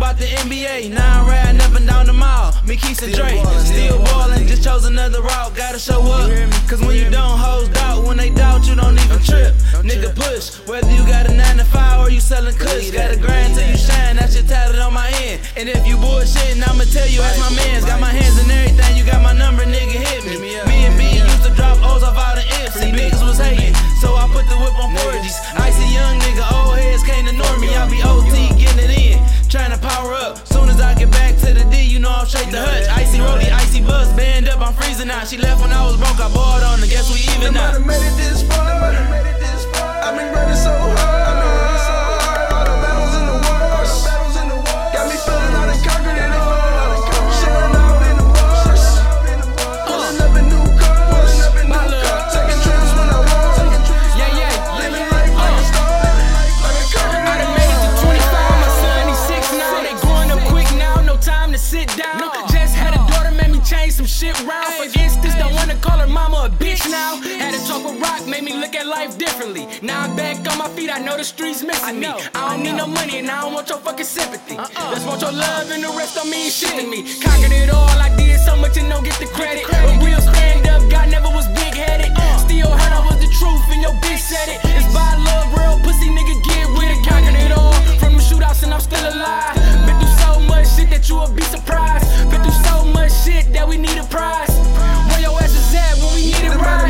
about the NBA. Now I'm riding up and down the mall. Me, Keith and Dre, still ballin', just chose another route. Gotta show up, cause when you don't, hoes doubt. When they doubt, you don't even trip. Nigga push, whether you got a 9 to 5 or you sellin' kush. Gotta grind till you shine, that shit tatted on my end. And if you bullshittin', I'ma tell you, ask my mans. Got my hands in everything, you got my number, nigga, hit me. Me and B used to drop O's off all the M's. See, niggas was hating, so I put the whip on 4Gs. Icy young nigga, old heads can't ignore me. I be OT, getting it in, trying to power up. Soon as I get back to the D, you know I'm straight to Hutch. Icy rollie, icy buzz, band up, I'm freezing out. She left when I was broke, I bought on her, guess we even now. I made it this far, I've been running so hard. All the battles in the war, got me feeling I done conquered it all. Sharing out in the wars, pulling up in new cars, taking trips when I walk. Living life like a star, like a conqueror. I done made it to 25, my son, he's 6 now. They growing up quick now, no time to sit down. Just had a daughter, made me change some shit round. For instance, don't wanna call her mama a bitch now. Had to talk with Rock, made me look at life differently. Now I'm back on my feet, I know the streets missing me. I don't need no money and I don't want your fucking sympathy. Just want your love and the rest don't mean shit to me. Conquered it all, I did so much and don't get the credit. A real stand up, God never was big headed. Still heard I was the truth and your bitch said it. It's by love, real pussy nigga, get with it. Conquered it all, from the shootouts and I'm still alive. Been through so much shit that you would be surprised. Been through so much shit that we need a prize. Where your ass is at when we need it rise.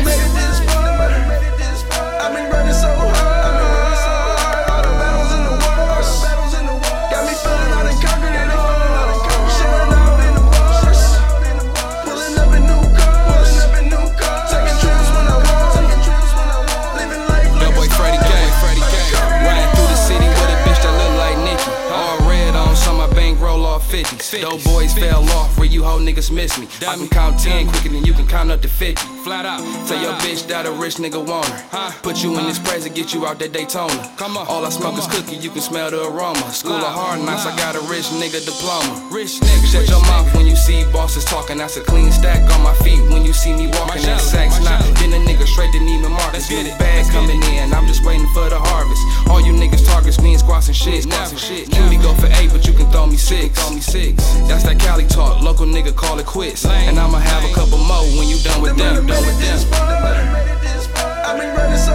I've been running so hard. All the battles in the wars, got me feeling I done conquered it all. Sharing out in the wars, pulling up in new cars, taking trips when I walk. Living life like Yo, boy, Freddie Gang, riding through the city with a bitch that look like Nicki. All red on, so my bank roll off 50s. Dope boys fell off where you hoe niggas miss me. I can count 10 quicker than you can count up to 50. Flat out, tell your bitch that a rich nigga want her. Put you in this praise to get you out that Daytona. All I smoke is cookie, you can smell the aroma. School of hard knocks, I got a rich nigga diploma. Shut your mouth when you see bosses talking. That's a clean stack on my feet when you see me walking. That sack's not, then a nigga straight to Neiman Marcus. With a bag coming in, I'm just waiting for the harvest. All you niggas targets, we ain't squats and shit. Cutie go for 8, but you can throw me 6. That's that Cali talk, local nigga call it quits. And I'ma have a couple more when you done with them. I've been running